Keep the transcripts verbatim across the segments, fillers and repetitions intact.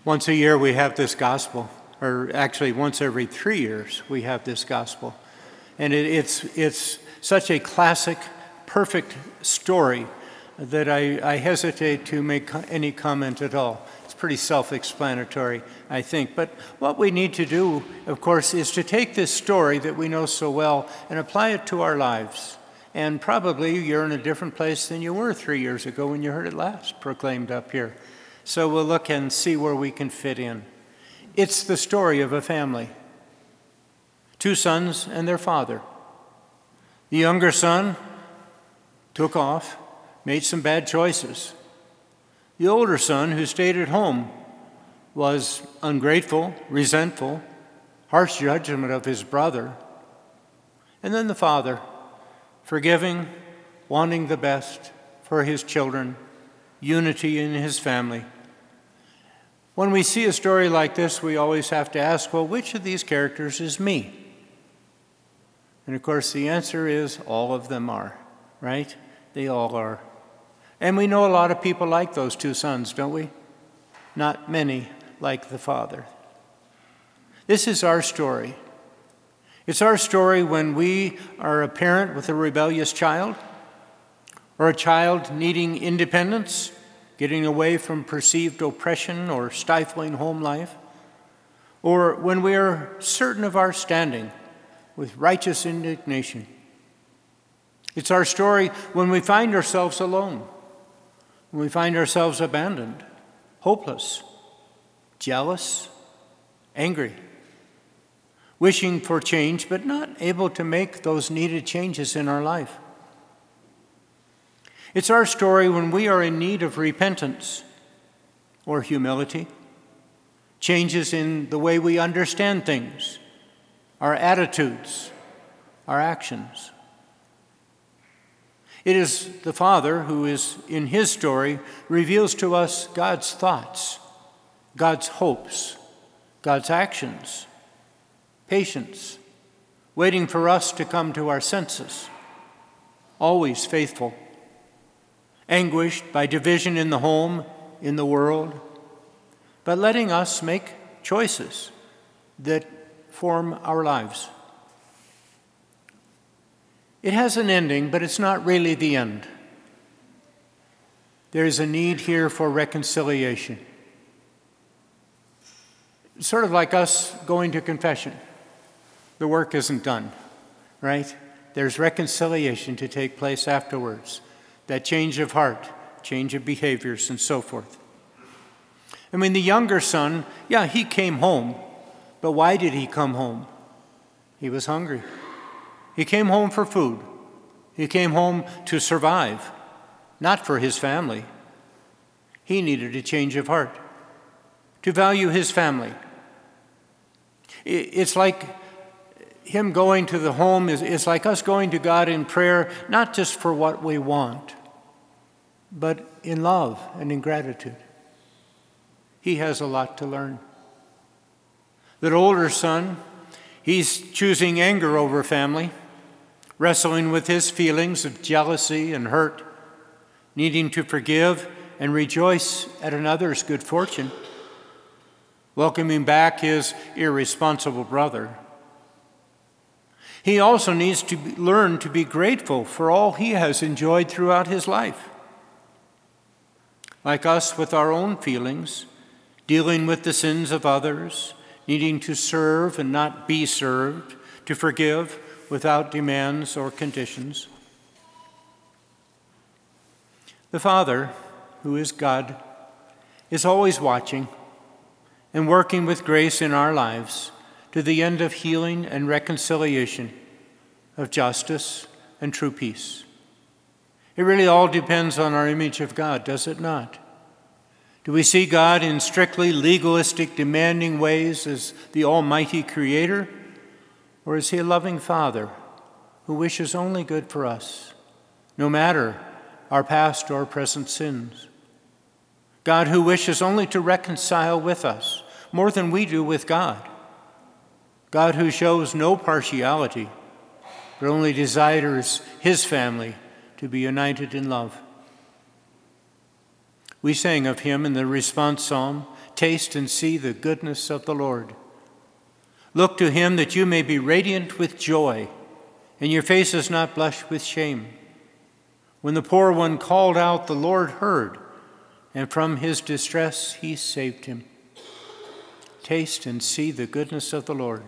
Once a year we have this gospel, or actually once every three years we have this gospel. And it, it's, it's such a classic, perfect story that I, I hesitate to make any comment at all. It's pretty self-explanatory, I think. But what we need to do, of course, is to take this story that we know so well and apply it to our lives. And probably you're in a different place than you were three years ago when you heard it last proclaimed up here. So we'll look and see where we can fit in. It's the story of a family. Two sons and their father. The younger son took off, made some bad choices. The older son, who stayed at home, was ungrateful, resentful, harsh judgment of his brother. And then the father, forgiving, wanting the best for his children, unity in his family. When we see a story like this, we always have to ask, well, which of these characters is me? And of course, the answer is all of them are, right? They all are. And we know a lot of people like those two sons, don't we? Not many like the father. This is our story. It's our story when we are a parent with a rebellious child, or a child needing independence, getting away from perceived oppression or stifling home life, or when we are certain of our standing with righteous indignation. It's our story when we find ourselves alone, when we find ourselves abandoned, hopeless, jealous, angry, wishing for change, but not able to make those needed changes in our life. It's our story when we are in need of repentance or humility, changes in the way we understand things, our attitudes, our actions. It is the Father who is, in his story, reveals to us God's thoughts, God's hopes, God's actions, patience, waiting for us to come to our senses, always faithful, anguished by division in the home, in the world, but letting us make choices that form our lives. It has an ending, but it's not really the end. There is a need here for reconciliation. Sort of like us going to confession. The work isn't done, right? There's reconciliation to take place afterwards. That change of heart, change of behaviors, and so forth. I mean, the younger son, yeah, he came home. But why did he come home? He was hungry. He came home for food. He came home to survive, not for his family. He needed a change of heart, to value his family. It's like him going to the home is, is like us going to God in prayer, not just for what we want, but in love and in gratitude. He has a lot to learn. That older son, he's choosing anger over family, wrestling with his feelings of jealousy and hurt, needing to forgive and rejoice at another's good fortune, welcoming back his irresponsible brother. He also needs to learn to be grateful for all he has enjoyed throughout his life. Like us with our own feelings, dealing with the sins of others, needing to serve and not be served, to forgive without demands or conditions. The Father, who is God, is always watching and working with grace in our lives to the end of healing and reconciliation, of justice and true peace. It really all depends on our image of God, does it not? Do we see God in strictly legalistic, demanding ways as the almighty creator? Or is he a loving Father who wishes only good for us, no matter our past or present sins? God who wishes only to reconcile with us, more than we do with God. God who shows no partiality, but only desires his family to be united in love. We sang of him in the response psalm, taste and see the goodness of the Lord. Look to him that you may be radiant with joy, and your faces not blush with shame. When the poor one called out, the Lord heard, and from his distress he saved him. Taste and see the goodness of the Lord.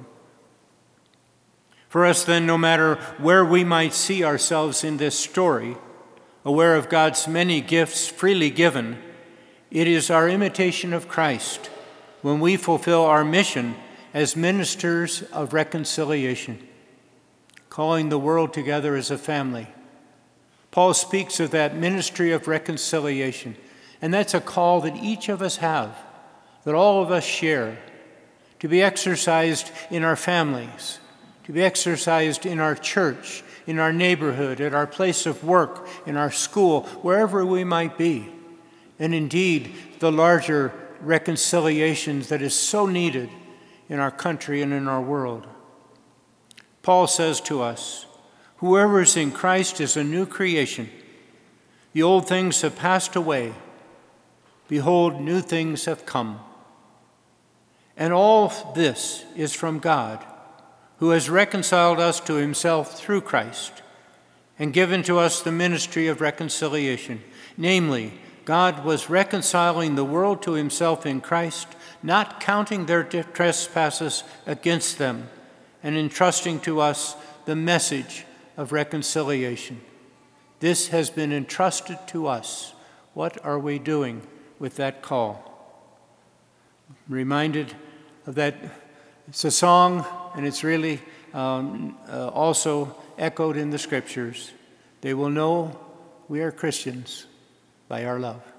For us then, no matter where we might see ourselves in this story, aware of God's many gifts freely given, it is our imitation of Christ when we fulfill our mission as ministers of reconciliation, calling the world together as a family. Paul speaks of that ministry of reconciliation, and that's a call that each of us have, that all of us share, to be exercised in our families, to be exercised in our church, in our neighborhood, at our place of work, in our school, wherever we might be, and indeed the larger reconciliations that is so needed in our country and in our world. Paul says to us, whoever is in Christ is a new creation. The old things have passed away. Behold, new things have come. And all this is from God, who has reconciled us to himself through Christ and given to us the ministry of reconciliation. Namely, God was reconciling the world to himself in Christ, not counting their trespasses against them, and entrusting to us the message of reconciliation. This has been entrusted to us. What are we doing with that call? I'm reminded of that. It's a song, and it's really um, uh, also echoed in the scriptures. They will know we are Christians by our love.